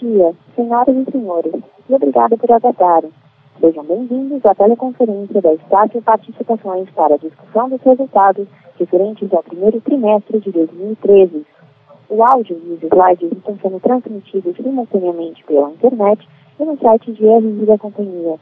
dia, senhoras e senhores, e obrigada por aguardarem. Sejam bem-vindos à teleconferência da Estácio Participações para a discussão dos resultados referentes ao primeiro trimestre de 2013. O áudio e os slides estão sendo transmitidos simultaneamente pela internet e no site de RI da companhia,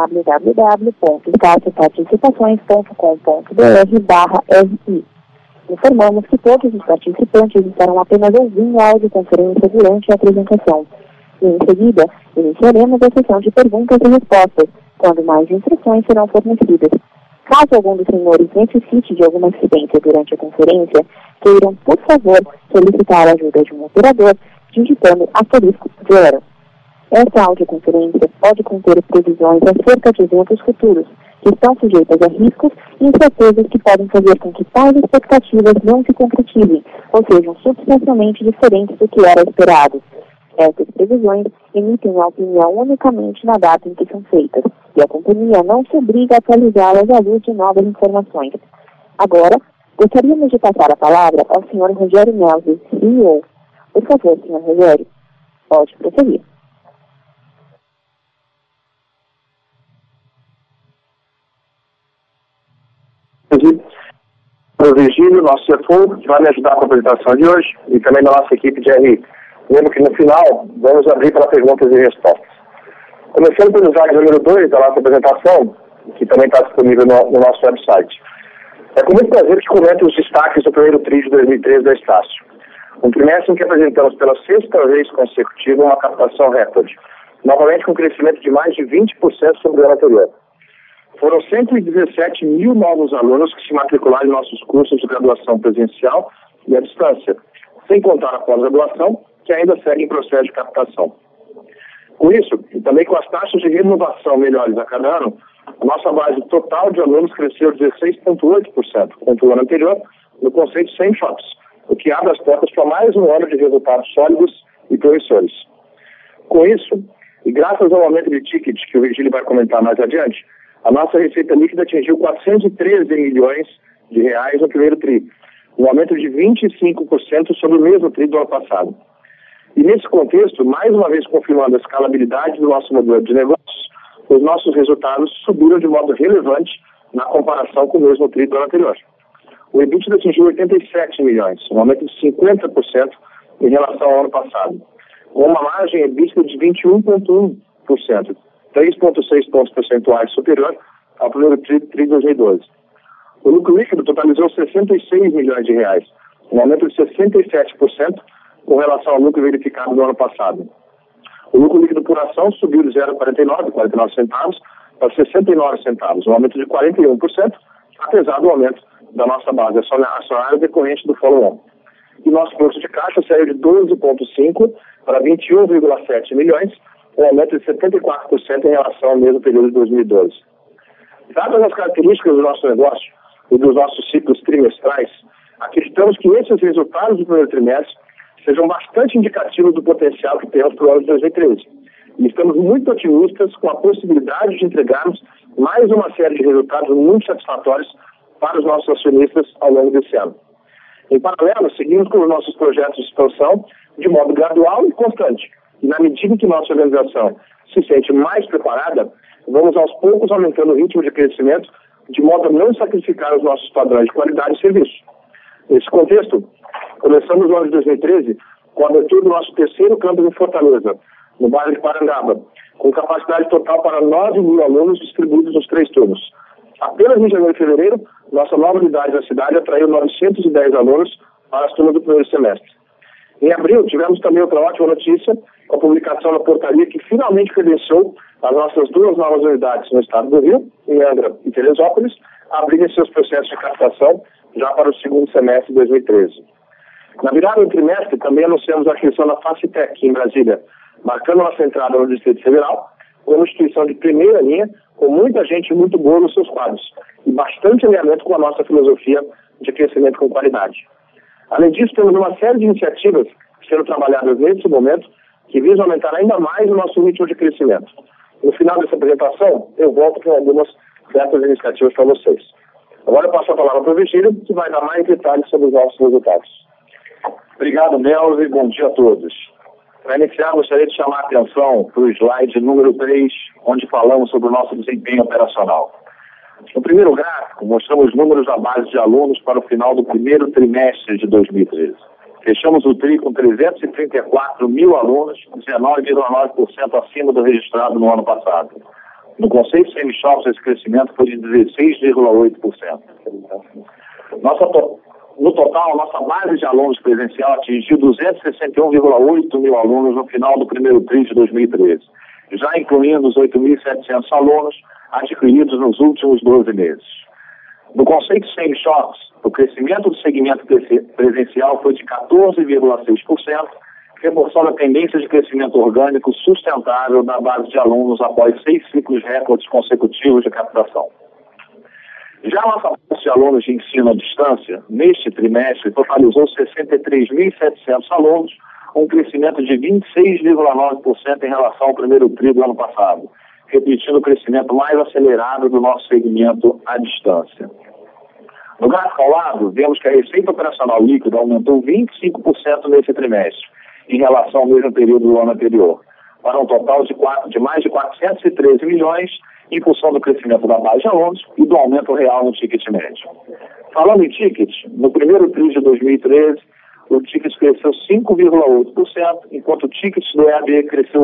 www.estacioparticipações.com.br/RI. Informamos que todos os participantes estarão apenas ouvindo a audioconferência durante a apresentação. E em seguida, iniciaremos a sessão de perguntas e respostas, quando mais instruções serão fornecidas. Caso algum dos senhores necessite de alguma assistência durante a conferência, queiram, por favor, solicitar a ajuda de um operador, digitando *0. Esta audioconferência pode conter previsões acerca de eventos futuros, que estão sujeitas a riscos e incertezas que podem fazer com que tais expectativas não se concretizem, ou sejam substancialmente diferentes do que era esperado. Essas previsões emitem a opinião unicamente na data em que são feitas, e a companhia não se obriga a atualizá-las à luz de novas informações. Agora, gostaríamos de passar a palavra ao Sr. Rogério Melzi, CEO. Por favor, Sr. Rogério, pode prosseguir. O Virgílio, nosso CFO, que vai me ajudar com a apresentação de hoje, e também da nossa equipe de RI. Lembro que no final vamos abrir para perguntas e respostas. Começando pelo slide número 2 da nossa apresentação, que também está disponível no nosso website. É com muito prazer que comento os destaques do primeiro TRI de 2013 da Estácio. Um trimestre em que apresentamos pela sexta vez consecutiva uma captação recorde, novamente com crescimento de mais de 20% sobre o ano anterior. Foram 117 mil novos alunos que se matricularam em nossos cursos de graduação presencial e à distância, sem contar a pós-graduação, que ainda segue em processo de captação. Com isso, e também com as taxas de renovação melhores a cada ano, a nossa base total de alunos cresceu 16,8% contra o ano anterior, no conceito sem shocks, o que abre as portas para mais um ano de resultados sólidos e promissores. Com isso, e graças ao aumento de ticket, que o Virgílio vai comentar mais adiante, a nossa receita líquida atingiu 413 milhões de reais no primeiro TRI, um aumento de 25% sobre o mesmo TRI do ano passado. E nesse contexto, mais uma vez confirmando a escalabilidade do nosso modelo de negócios, os nossos resultados subiram de modo relevante na comparação com o mesmo TRI do ano anterior. O EBITDA atingiu 87 milhões, um aumento de 50% em relação ao ano passado, com uma margem EBITDA de 21,1%. 3,6 pontos percentuais superior ao primeiro TRI de 2012. O lucro líquido totalizou 66 milhões de reais, um aumento de 67% com relação ao lucro verificado no ano passado. O lucro líquido por ação subiu de 0,49 centavos para 69 centavos, um aumento de 41%, apesar do aumento da nossa base acionária decorrente do follow-on. E nosso fluxo de caixa saiu de 12,5 para 21,7 milhões, um aumento de 74% em relação ao mesmo período de 2012. Dadas as características do nosso negócio e dos nossos ciclos trimestrais, acreditamos que esses resultados do primeiro trimestre sejam bastante indicativos do potencial que temos para o ano de 2013. E estamos muito otimistas com a possibilidade de entregarmos mais uma série de resultados muito satisfatórios para os nossos acionistas ao longo desse ano. Em paralelo, seguimos com os nossos projetos de expansão de modo gradual e constante. E na medida que nossa organização se sente mais preparada, vamos aos poucos aumentando o ritmo de crescimento, de modo a não sacrificar os nossos padrões de qualidade e serviço. Nesse contexto, começamos o ano de 2013 com a abertura do nosso terceiro campus em Fortaleza, no bairro de Parangaba, com capacidade total para 9 mil alunos distribuídos nos 3 turnos. Apenas em janeiro e fevereiro, nossa nova unidade da cidade atraiu 910 alunos para as turmas do primeiro semestre. Em abril, tivemos também outra ótima notícia, com a publicação da portaria que finalmente credenciou as nossas 2 novas unidades no estado do Rio, em Angra e Teresópolis, a abrirem seus processos de captação já para o segundo semestre de 2013. Na virada do trimestre, também anunciamos a aquisição da Facitec, em Brasília, marcando nossa entrada no Distrito Federal, com uma instituição de primeira linha, com muita gente muito boa nos seus quadros, e bastante alinhamento com a nossa filosofia de crescimento com qualidade. Além disso, temos uma série de iniciativas sendo trabalhadas nesse momento que visam aumentar ainda mais o nosso ritmo de crescimento. No final dessa apresentação, eu volto com algumas dessas iniciativas para vocês. Agora eu passo a palavra para o Virgílio, que vai dar mais detalhes sobre os nossos resultados. Obrigado, Melzi, e bom dia a todos. Para iniciar, gostaria de chamar a atenção para o slide número 3, onde falamos sobre o nosso desempenho operacional. No primeiro gráfico, mostramos números da base de alunos para o final do primeiro trimestre de 2013. Fechamos o TRI com 334 mil alunos, 19,9% acima do registrado no ano passado. No conceito semi-shops, esse crescimento foi de 16,8%. No total, nossa base de alunos presencial atingiu 261,8 mil alunos no final do primeiro TRI de 2013, já incluindo os 8.700 alunos adquiridos nos últimos 12 meses. No conceito semi-shops, o crescimento do segmento presencial foi de 14,6%, reforçando a tendência de crescimento orgânico sustentável da base de alunos após 6 ciclos recordes consecutivos de captação. Já a nossa base de alunos de ensino à distância, neste trimestre, totalizou 63.700 alunos, um crescimento de 26,9% em relação ao primeiro TRI do ano passado, repetindo o crescimento mais acelerado do nosso segmento à distância. No gráfico ao lado, vemos que a receita operacional líquida aumentou 25% nesse trimestre, em relação ao mesmo período do ano anterior, para um total de mais de 413 milhões, em função do crescimento da base de alunos e do aumento real no ticket médio. Falando em ticket, no primeiro TRI de 2013, o ticket cresceu 5,8%, enquanto o ticket do EAD cresceu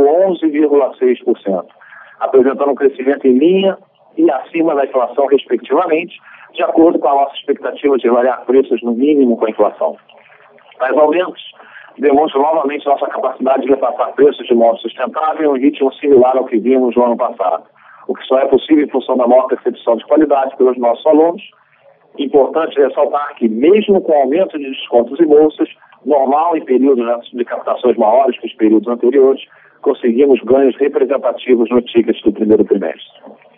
11,6%, apresentando um crescimento em linha e acima da inflação, respectivamente, de acordo com a nossa expectativa de variar preços no mínimo com a inflação. Tais aumentos demonstram novamente nossa capacidade de repassar preços de modo sustentável em um ritmo similar ao que vimos no ano passado, o que só é possível em função da maior percepção de qualidade pelos nossos alunos. Importante ressaltar que, mesmo com o aumento de descontos e bolsas, normal em períodos de captações maiores que os períodos anteriores, conseguimos ganhos representativos no ticket do primeiro trimestre.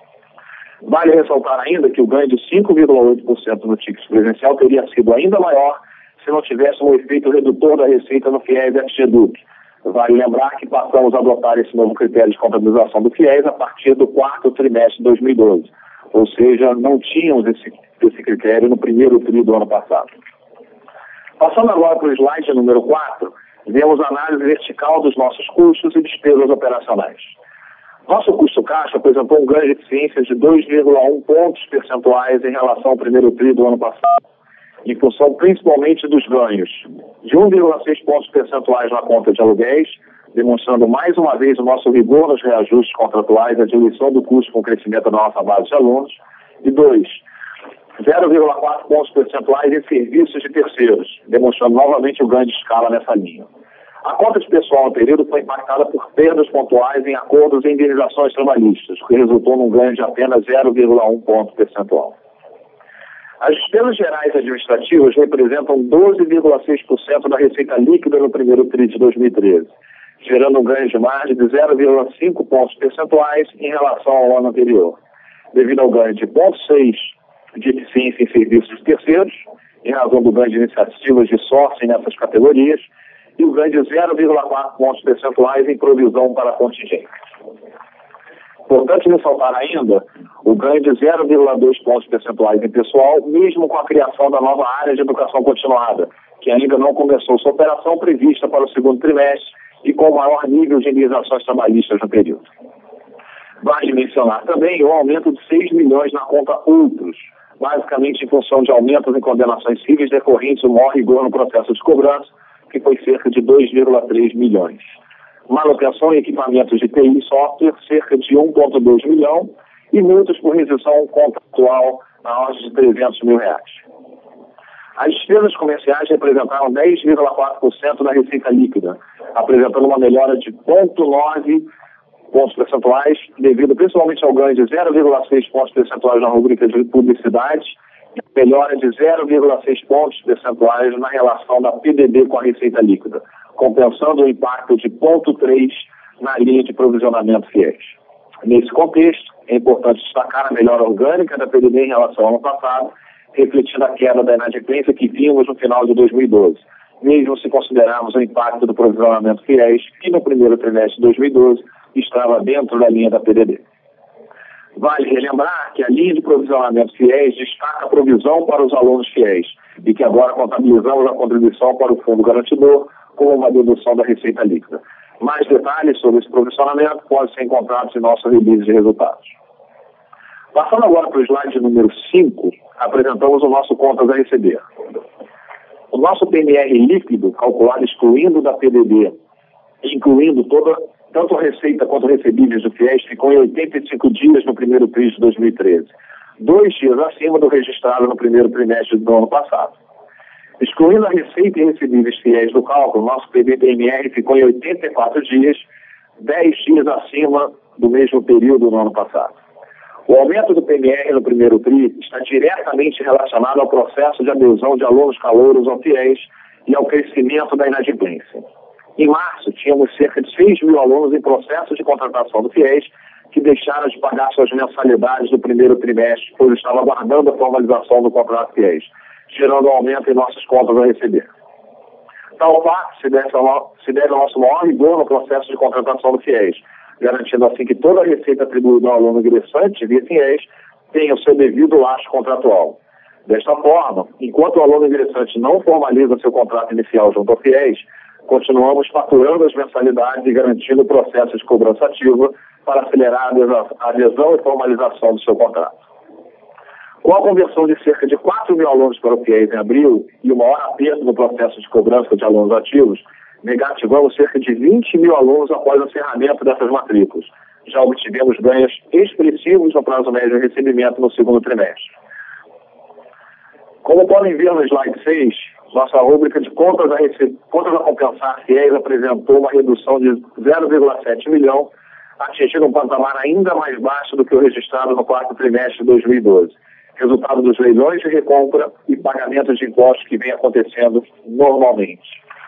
Vale ressaltar ainda que o ganho de 5,8% no ticket presencial teria sido ainda maior se não tivesse um efeito redutor da receita no FIES FGEDUC. Vale lembrar que passamos a adotar esse novo critério de contabilização do FIES a partir do quarto trimestre de 2012, ou seja, não tínhamos esse critério no primeiro TRI do ano passado. Passando agora para o slide número 4, vemos a análise vertical dos nossos custos e despesas operacionais. Nosso custo caixa apresentou um ganho de eficiência de 2,1 pontos percentuais em relação ao primeiro TRI do ano passado, em função principalmente dos ganhos de 1,6 pontos percentuais na conta de aluguéis, demonstrando mais uma vez o nosso rigor nos reajustes contratuais e a diluição do custo com o crescimento da nossa base de alunos, e 0,4 pontos percentuais em serviços de terceiros, demonstrando novamente o ganho de escala nessa linha. A conta de pessoal no período foi impactada por perdas pontuais em acordos e indenizações trabalhistas, o que resultou num ganho de apenas 0,1 ponto percentual. As despesas gerais administrativas representam 12,6% da receita líquida no primeiro TRI de 2013, gerando um ganho de margem de 0,5 pontos percentuais em relação ao ano anterior, devido ao ganho de 0,6 de eficiência em serviços de terceiros, em razão do ganho de iniciativas de sourcing nessas categorias, e o ganho de 0,4 pontos percentuais em provisão para contingentes. Importante ressaltar ainda o ganho de 0,2 pontos percentuais em pessoal, mesmo com a criação da nova área de educação continuada, que ainda não começou sua operação prevista para o segundo trimestre e com maior nível de indenizações trabalhistas no período. Vale mencionar também o aumento de 6 milhões na conta Outros, basicamente em função de aumentos em condenações cíveis decorrentes do maior rigor no processo de cobrança, que foi cerca de 2,3 milhões. Manutenção e equipamentos de TI e software, cerca de 1,2 milhão, e multas por rescisão contratual na ordem de 300 mil reais. As despesas comerciais representaram 10,4% da receita líquida, apresentando uma melhora de 0,9 pontos percentuais, devido principalmente ao ganho de 0,6 pontos percentuais na rubrica de publicidade e melhora de 0,6 pontos percentuais na relação da PDD com a receita líquida, compensando o impacto de 0,3 na linha de provisionamento FIES. Nesse contexto, é importante destacar a melhora orgânica da PDD em relação ao ano passado, refletindo a queda da inadimplência que vimos no final de 2012, mesmo se considerarmos o impacto do provisionamento FIES, que no primeiro trimestre de 2012 estava dentro da linha da PDD. Vale relembrar que a linha de provisionamento FIES destaca a provisão para os alunos FIES e que agora contabilizamos a contribuição para o Fundo Garantidor como uma dedução da receita líquida. Mais detalhes sobre esse provisionamento podem ser encontrados em nosso release de resultados. Passando agora para o slide número 5, apresentamos o nosso contas a receber. O nosso PMR líquido, calculado excluindo da PDD, incluindo tanto a receita quanto recebíveis do FIES, ficou em 85 dias no primeiro TRI de 2013, 2 dias acima do registrado no primeiro trimestre do ano passado. Excluindo a receita e recebíveis FIES do cálculo, nosso PDD-PMR ficou em 84 dias, 10 dias acima do mesmo período no ano passado. O aumento do PMR no primeiro TRI está diretamente relacionado ao processo de adesão de alunos calouros ao FIES e ao crescimento da inadimplência. Em março, tínhamos cerca de 6 mil alunos em processo de contratação do FIES que deixaram de pagar suas mensalidades no primeiro trimestre, pois estavam aguardando a formalização do contrato FIES, gerando um aumento em nossas contas a receber. Tal fato se deve ao nosso maior rigor no processo de contratação do FIES, garantindo assim que toda a receita atribuída ao aluno ingressante via FIES tenha o seu devido laço contratual. Desta forma, enquanto o aluno ingressante não formaliza seu contrato inicial junto ao FIES, continuamos faturando as mensalidades e garantindo o processo de cobrança ativa para acelerar a adesão e formalização do seu contrato. Com a conversão de cerca de 4 mil alunos para o FIES em abril e o maior aperto no processo de cobrança de alunos ativos, negativamos cerca de 20 mil alunos após o encerramento dessas matrículas. Já obtivemos ganhos expressivos no prazo médio de recebimento no segundo trimestre. Como podem ver no slide 6, nossa rúbrica de contas a compensar FIES apresentou uma redução de 0,7 milhão, atingindo um patamar ainda mais baixo do que o registrado no quarto trimestre de 2012, resultado dos leilões de recompra e pagamentos de impostos que vem acontecendo normalmente.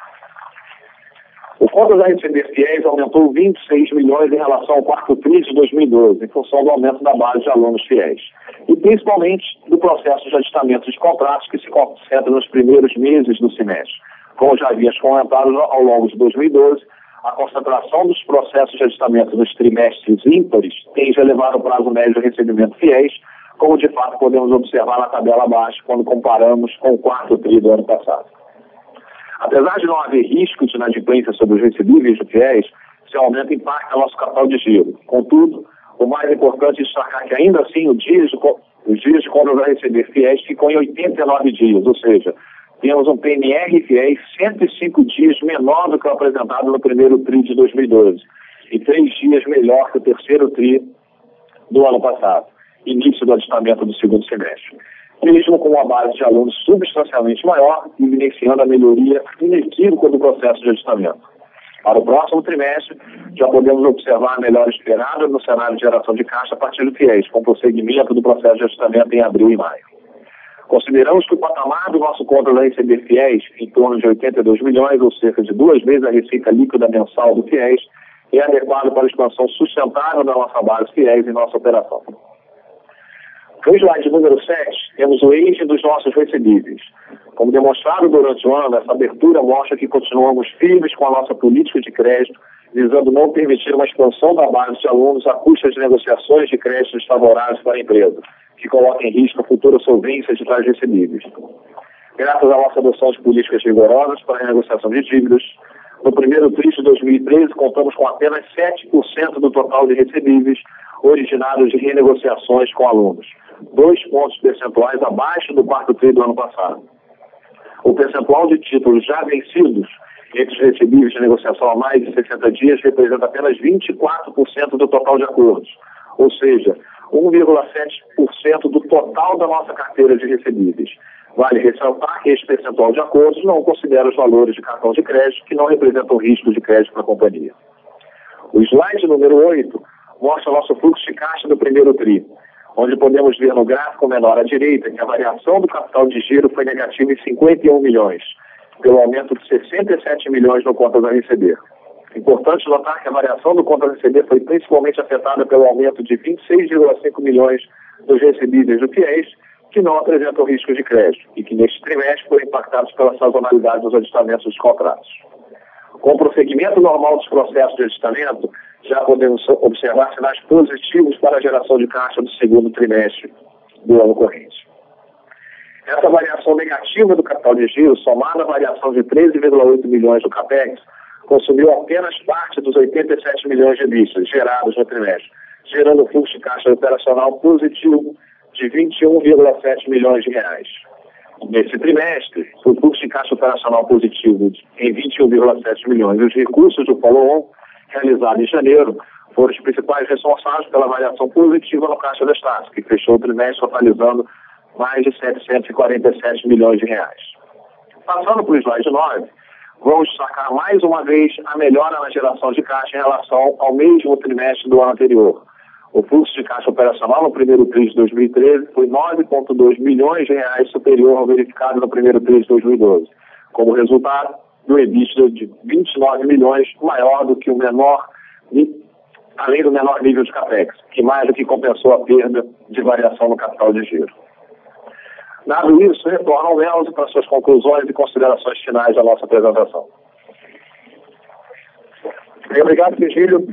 O contas a receber FIES aumentou 26 milhões em relação ao quarto TRI de 2012, em função do aumento da base de alunos FIES, e principalmente do processo de ajustamento de contratos que se concentra nos primeiros meses do semestre. Como já havíamos comentado ao longo de 2012, a concentração dos processos de ajustamento nos trimestres ímpares tende a elevar o prazo médio de recebimento FIES, como de fato podemos observar na tabela abaixo quando comparamos com o quarto TRI do ano passado. Apesar de não haver risco de inadimplência sobre os recebíveis do FIES, esse aumento impacta nosso capital de giro. Contudo, o mais importante é destacar que ainda assim os dias de contas a receber FIES ficam em 89 dias, ou seja, temos um PMR FIES 105 dias menor do que o apresentado no primeiro TRI de 2012 e 3 dias melhor que o terceiro TRI do ano passado, início do ajustamento do segundo semestre, mesmo com uma base de alunos substancialmente maior, evidenciando a melhoria inequívoca do processo de ajustamento. Para o próximo trimestre, já podemos observar a melhora esperada no cenário de geração de caixa a partir do FIES, com prosseguimento do processo de ajustamento em abril e maio. Consideramos que o patamar do nosso contas a receber FIES, em torno de 82 milhões, ou cerca de 2 vezes a receita líquida mensal do FIES, é adequado para a expansão sustentável da nossa base FIES em nossa operação. No slide número 7, temos o eixo dos nossos recebíveis. Como demonstrado durante o ano, essa abertura mostra que continuamos firmes com a nossa política de crédito, visando não permitir uma expansão da base de alunos à custa de negociações de créditos favoráveis para a empresa, que coloquem em risco a futura solvência de tais recebíveis. Graças à nossa adoção de políticas rigorosas para a renegociação de dívidas, no primeiro TRI de 2013 contamos com apenas 7% do total de recebíveis originados de renegociações com alunos, 2 pontos percentuais abaixo do quarto TRI do ano passado. O percentual de títulos já vencidos entre os recebíveis de negociação há mais de 60 dias representa apenas 24% do total de acordos, ou seja, 1,7% do total da nossa carteira de recebíveis. Vale ressaltar que este percentual de acordos não considera os valores de cartão de crédito que não representam risco de crédito para a companhia. O slide número 8 mostra o nosso fluxo de caixa do primeiro TRI, onde podemos ver no gráfico menor à direita que a variação do capital de giro foi negativa em 51 milhões, pelo aumento de 67 milhões no contas a receber. Importante notar que a variação do contas a receber foi principalmente afetada pelo aumento de 26,5 milhões dos recebíveis do FIES, que não apresentam risco de crédito e que neste trimestre foram impactados pela sazonalidade dos ajustamentos dos contratos. Com o prosseguimento normal dos processos de ajustamento, já podemos observar sinais positivos para a geração de caixa do segundo trimestre do ano corrente. Essa variação negativa do capital de giro, somada à variação de 13,8 milhões do CAPEX, consumiu apenas parte dos 87 milhões de listas gerados no trimestre, gerando um fluxo de caixa operacional positivo de 21,7 milhões de reais. Nesse trimestre, o fluxo de caixa operacional positivo em 21,7 milhões e os recursos do follow-on realizado em janeiro foram os principais responsáveis pela variação positiva no caixa da Estácio, que fechou o trimestre totalizando mais de 747 milhões de reais. Passando para o slide 9, vamos destacar mais uma vez a melhora na geração de caixa em relação ao mesmo trimestre do ano anterior. O fluxo de caixa operacional no primeiro TRI de 2013 foi 9,2 milhões de reais superior ao verificado no primeiro TRI de 2012, como resultado do EBITDA de 29 milhões, maior do que o menor, além do menor nível de CAPEX, que mais do que compensou a perda de variação no capital de giro. Dado isso, retorno ao Nelson para suas conclusões e considerações finais da nossa apresentação. Obrigado, Virgílio.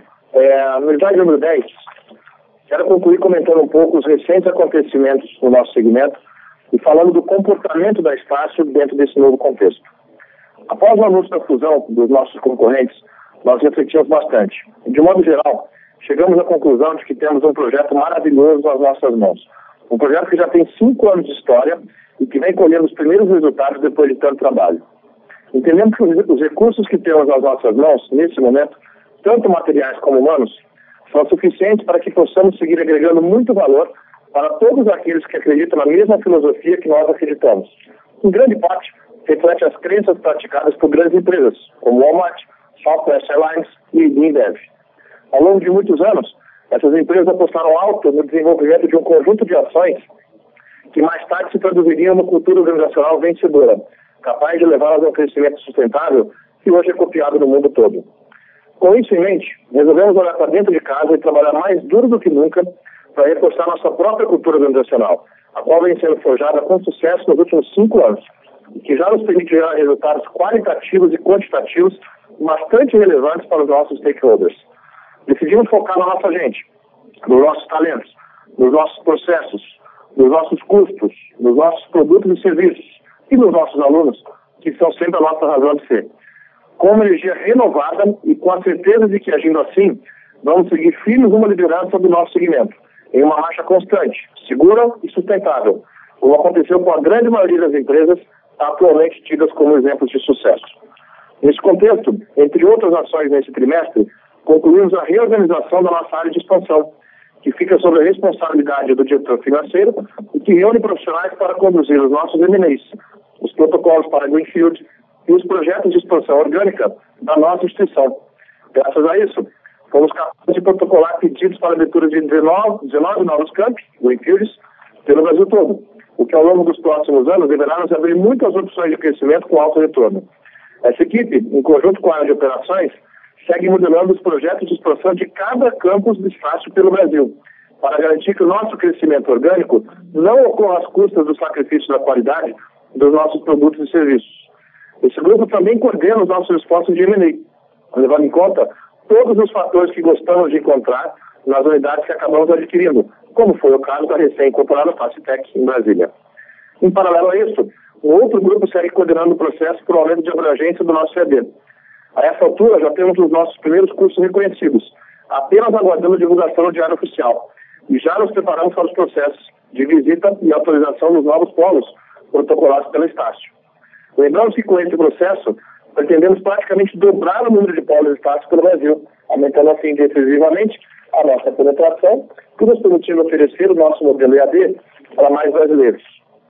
No slide número 10, quero concluir comentando um pouco os recentes acontecimentos no nosso segmento e falando do comportamento da Estácio dentro desse novo contexto. Após o anúncio da fusão dos nossos concorrentes, nós refletimos bastante. De modo geral, chegamos à conclusão de que temos um projeto maravilhoso nas nossas mãos. Um projeto que já tem 5 anos de história e que vem colhendo os primeiros resultados depois de tanto trabalho. Entendemos que os recursos que temos nas nossas mãos, nesse momento, tanto materiais como humanos, são suficientes para que possamos seguir agregando muito valor para todos aqueles que acreditam na mesma filosofia que nós acreditamos. Em grande parte, reflete as crenças praticadas por grandes empresas, como Walmart, Southwest Airlines e InBev. Ao longo de muitos anos, essas empresas apostaram alto no desenvolvimento de um conjunto de ações que mais tarde se traduziriam numa cultura organizacional vencedora, capaz de levá-las a um crescimento sustentável que hoje é copiado no mundo todo. Com isso em mente, resolvemos olhar para dentro de casa e trabalhar mais duro do que nunca para reforçar nossa própria cultura organizacional, a qual vem sendo forjada com sucesso nos últimos 5 anos, e que já nos permite gerar resultados qualitativos e quantitativos bastante relevantes para os nossos stakeholders. Decidimos focar na nossa gente, nos nossos talentos, nos nossos processos, nos nossos custos, nos nossos produtos e serviços e nos nossos alunos, que são sempre a nossa razão de ser. Com uma energia renovada e com a certeza de que, agindo assim, vamos seguir firmes uma liderança do nosso segmento, em uma marcha constante, segura e sustentável, como aconteceu com a grande maioria das empresas atualmente tidas como exemplos de sucesso. Nesse contexto, entre outras ações nesse trimestre, concluímos a reorganização da nossa área de expansão, que fica sob a responsabilidade do diretor financeiro e que reúne profissionais para conduzir os nossos M&As, os protocolos para Greenfield e os projetos de expansão orgânica da nossa instituição. Graças a isso, fomos capazes de protocolar pedidos para a abertura de 19 novos campos, Greenfields, pelo Brasil todo, o que ao longo dos próximos anos deverá nos abrir muitas opções de crescimento com alto retorno. Essa equipe, em conjunto com a área de operações, segue modelando os projetos de expansão de cada campus de Estácio pelo Brasil, para garantir que o nosso crescimento orgânico não ocorra às custas do sacrifício da qualidade dos nossos produtos e serviços. Esse grupo também coordena os nossos esforços de M&A, levando em conta todos os fatores que gostamos de encontrar nas unidades que acabamos adquirindo, como foi o caso da recém-incorporada Facitec em Brasília. Em paralelo a isso, um outro grupo segue coordenando o processo para o aumento de abrangência do nosso EAD. A essa altura, já temos os nossos primeiros cursos reconhecidos, apenas aguardando a divulgação no Diário Oficial, e já nos preparamos para os processos de visita e autorização dos novos polos protocolados pela Estácio. Lembramos que com esse processo, pretendemos praticamente dobrar o número de polos Estácio pelo Brasil, aumentando assim decisivamente a nossa penetração, que nos permitindo oferecer o nosso modelo EAD para mais brasileiros.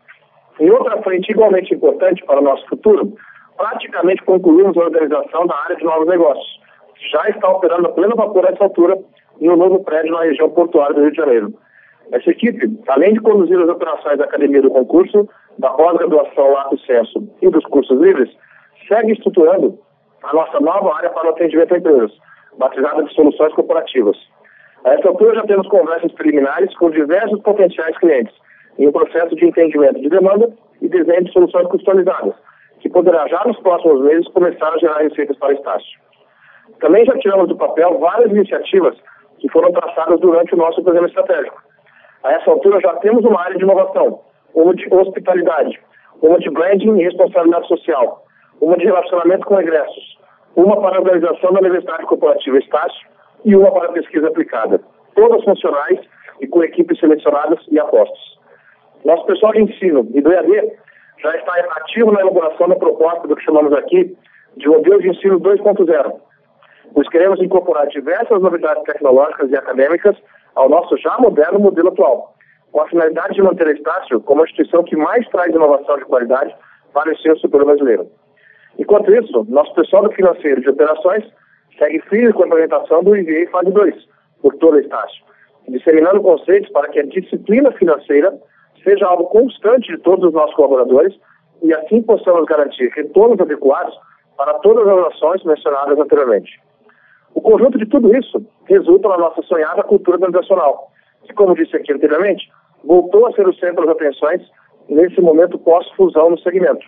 Em outra frente igualmente importante para o nosso futuro, praticamente concluímos a organização da área de novos negócios. Já está operando a pleno vapor a essa altura em um novo prédio na região portuária do Rio de Janeiro. Essa equipe, além de conduzir as operações da Academia do Concurso, da pós-graduação Lato Senso e dos cursos livres, segue estruturando a nossa nova área para o atendimento a empresas, batizada de soluções corporativas. A essa altura já temos conversas preliminares com diversos potenciais clientes, em um processo de entendimento de demanda e desenho de soluções customizadas, que poderá já nos próximos meses começar a gerar receitas para Estácio. Também já tiramos do papel várias iniciativas que foram traçadas durante o nosso programa estratégico. A essa altura já temos uma área de inovação, uma de hospitalidade, uma de branding e responsabilidade social, uma de relacionamento com egressos, uma para a organização da Universidade Corporativa Estácio e uma para a pesquisa aplicada, todas funcionais e com equipes selecionadas e apostos. Nosso pessoal de ensino e do EAD já está ativo na elaboração da proposta do que chamamos aqui de modelo de ensino 2.0, pois queremos incorporar diversas novidades tecnológicas e acadêmicas ao nosso já moderno modelo atual, com a finalidade de manter a Estácio como a instituição que mais traz inovação de qualidade para o ensino superior brasileiro. Enquanto isso, nosso pessoal do financeiro de operações segue firme com a implementação do MBA Fase 2 por toda a Estácio, disseminando conceitos para que a disciplina financeira seja algo constante de todos os nossos colaboradores e assim possamos garantir retornos adequados para todas as ações mencionadas anteriormente. O conjunto de tudo isso resulta na nossa sonhada cultura organizacional, que, como disse aqui anteriormente, voltou a ser o centro das atenções nesse momento pós-fusão no segmento.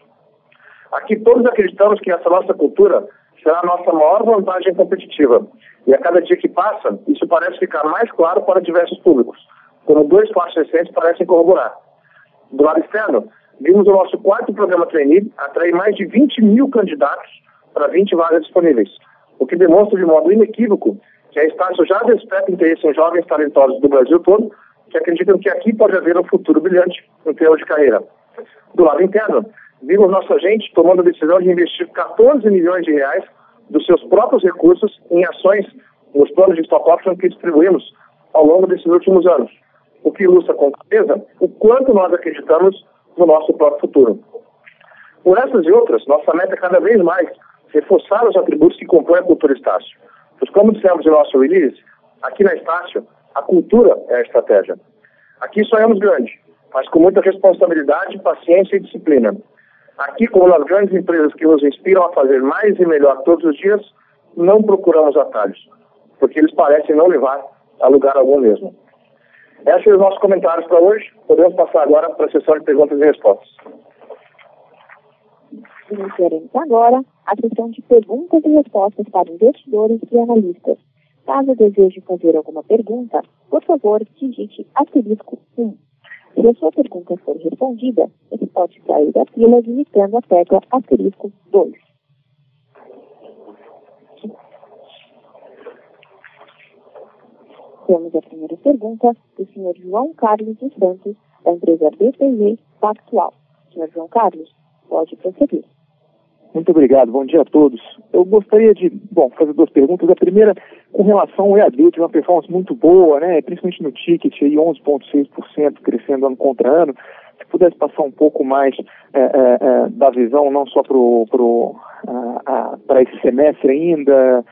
Aqui todos acreditamos que essa nossa cultura será a nossa maior vantagem competitiva, e a cada dia que passa, isso parece ficar mais claro para diversos públicos, como 2 fatos recentes parecem corroborar. Do lado externo, vimos o nosso 4º programa trainee atrair mais de 20 mil candidatos para 20 vagas disponíveis, o que demonstra de modo inequívoco que a Estácio já desperta interesse em jovens talentosos do Brasil todo, que acreditam que aqui pode haver um futuro brilhante em termos de carreira. Do lado interno, vimos nossa gente tomando a decisão de investir 14 milhões de reais dos seus próprios recursos em ações nos planos de stock option que distribuímos ao longo desses últimos anos, o que ilustra com certeza o quanto nós acreditamos no nosso próprio futuro. Por essas e outras, nossa meta é cada vez mais reforçar os atributos que compõem a cultura Estácio. Pois, como dissemos em nosso release, aqui na Estácio, a cultura é a estratégia. Aqui sonhamos grande, mas com muita responsabilidade, paciência e disciplina. Aqui, como nas grandes empresas que nos inspiram a fazer mais e melhor todos os dias, não procuramos atalhos, porque eles parecem não levar a lugar algum mesmo. Esses são os nossos comentários para hoje. Podemos passar agora para a sessão de perguntas e respostas. Iniciaremos agora a sessão de perguntas e respostas para investidores e analistas. Caso deseje fazer alguma pergunta, por favor, digite *1. Se a sua pergunta for respondida, você pode sair da fila digitando a tecla *2. Temos a primeira pergunta do Sr. João Carlos dos Santos, da empresa BTG Pactual. Sr. João Carlos, pode prosseguir. Muito obrigado, bom dia a todos. Eu gostaria de, fazer 2 perguntas. A primeira, com relação ao EAD, de uma performance muito boa, né, principalmente no ticket, aí 11,6% crescendo ano contra ano. Se pudesse passar um pouco mais da visão, não só para esse semestre ainda,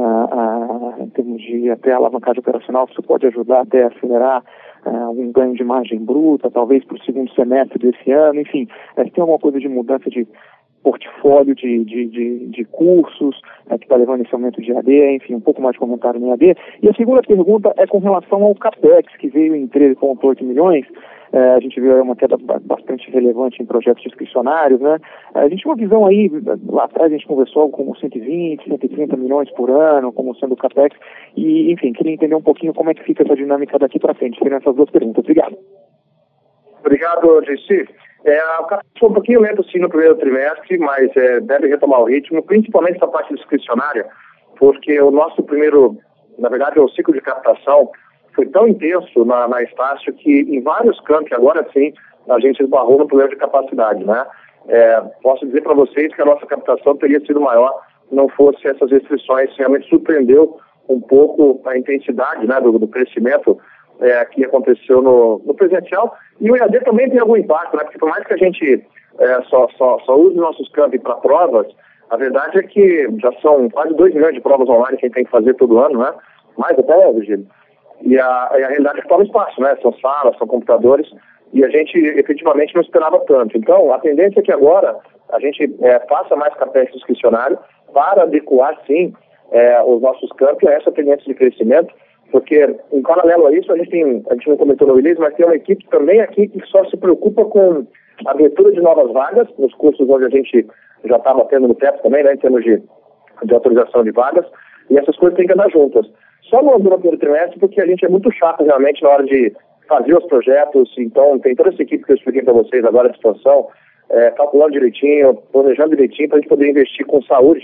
em termos de até alavancagem operacional, que isso pode ajudar até a acelerar um ganho de margem bruta, talvez para o segundo semestre desse ano, enfim, se tem alguma coisa de mudança de portfólio de cursos que está levando esse aumento de EAD, enfim, um pouco mais de comentário no EAD. E a segunda pergunta é com relação ao CAPEX, que veio em 13,8 milhões. A gente viu uma queda bastante relevante em projetos discricionários, né? A gente tem uma visão aí, lá atrás a gente conversou com 120, 130 milhões por ano, como sendo o CAPEX, e, enfim, queria entender um pouquinho como é que fica essa dinâmica daqui para frente. Seriam essas 2 perguntas. Obrigado. Obrigado, JC. O CAPEX foi um pouquinho lento, sim, no primeiro trimestre, mas deve retomar o ritmo, principalmente essa parte discricionária, porque o nosso primeiro, na verdade, o ciclo de captação foi tão intenso na Estácio que em vários campos, agora sim, a gente esbarrou no problema de capacidade, né? Posso dizer para vocês que a nossa captação teria sido maior não fosse essas restrições. Realmente surpreendeu um pouco a intensidade, né, do crescimento que aconteceu no presencial. E o EAD também tem algum impacto, né? Porque por mais que a gente só use nossos campi para provas, a verdade é que já são quase 2 milhões de provas online que a gente tem que fazer todo ano, né? Mais até, Virgílio. E a realidade é que toma espaço, né? São salas, são computadores, e a gente efetivamente não esperava tanto. Então, a tendência é que agora a gente faça mais CAPEX discricionário para adequar, sim, os nossos campi a essa tendência de crescimento, porque, em paralelo a isso, a gente não comentou no release, mas tem uma equipe também aqui que só se preocupa com a abertura de novas vagas, nos cursos onde a gente já está batendo no teto também, né, em termos de autorização de vagas, e essas coisas têm que andar juntas. Só não andou no primeiro trimestre porque a gente é muito chato realmente na hora de fazer os projetos. Então tem toda essa equipe que eu expliquei para vocês agora de expansão, calculando direitinho, planejando direitinho para a gente poder investir com saúde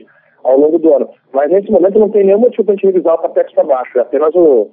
ao longo do ano. Mas nesse momento não tem nenhum motivo para a gente revisar o CAPEX para baixo, é apenas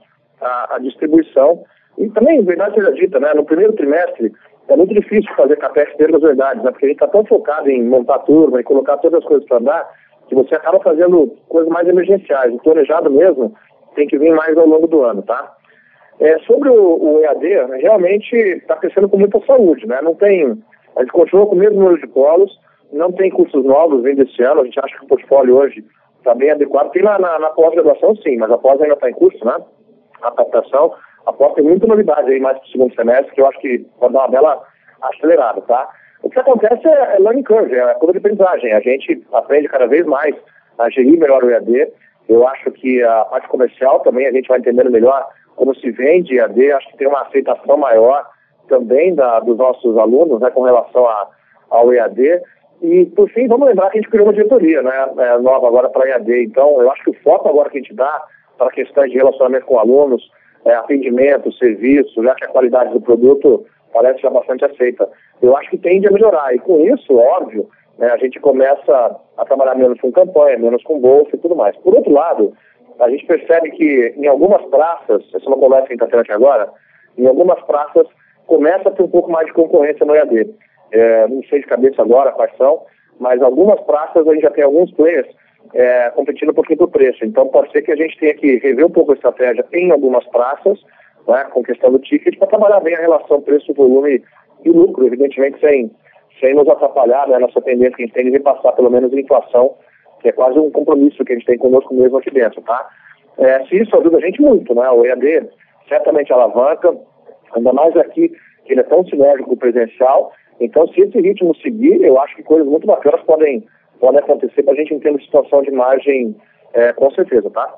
a distribuição. E também, verdade seja dita, né, no primeiro trimestre é muito difícil fazer CAPEX dentro das verdades, né, porque a gente está tão focado em montar turma e colocar todas as coisas para andar, que você acaba fazendo coisas mais emergenciais. O planejado mesmo tem que vir mais ao longo do ano, tá? Sobre o EAD, realmente está crescendo com muita saúde, né? Não tem, a gente continua com o mesmo número de polos, não tem cursos novos vindo esse ano, a gente acha que o portfólio hoje está bem adequado. Tem na pós-graduação sim, mas a pós ainda está em curso, né? A captação, a pós tem muita novidade aí mais para o segundo semestre, que eu acho que pode dar uma bela acelerada, tá? O que acontece é learning curve, é curva de aprendizagem. A gente aprende cada vez mais a gerir melhor o EAD. Eu acho que a parte comercial também a gente vai entendendo melhor como se vende EAD. Acho que tem uma aceitação maior também dos nossos alunos, né, com relação ao EAD. E, por fim, vamos lembrar que a gente criou uma diretoria, né, nova agora para EAD. Então, eu acho que o foco agora que a gente dá para questões de relacionamento com alunos, atendimento, serviço, já que a qualidade do produto parece já bastante aceita. Eu acho que tende a melhorar. E com isso, óbvio, né, a gente começa a trabalhar menos com campanha, menos com bolsa e tudo mais. Por outro lado, a gente percebe que em algumas praças, essa é uma conversa que está tendo aqui agora, em algumas praças começa a ter um pouco mais de concorrência no EAD. Não sei de cabeça agora quais são, mas algumas praças a gente já tem alguns players competindo um pouquinho do preço. Então pode ser que a gente tenha que rever um pouco a estratégia em algumas praças, né, com questão do ticket, para trabalhar bem a relação preço, volume e lucro, evidentemente sem nos atrapalhar, né, nossa tendência que a gente tem de repassar pelo menos a inflação, que é quase um compromisso que a gente tem conosco mesmo aqui dentro, tá? Se isso ajuda a gente muito, né? O EAD certamente alavanca, ainda mais aqui, que ele é tão sinérgico com o presencial. Então, se esse ritmo seguir, eu acho que coisas muito bacanas podem acontecer para a gente em termos de situação de margem, com certeza, tá?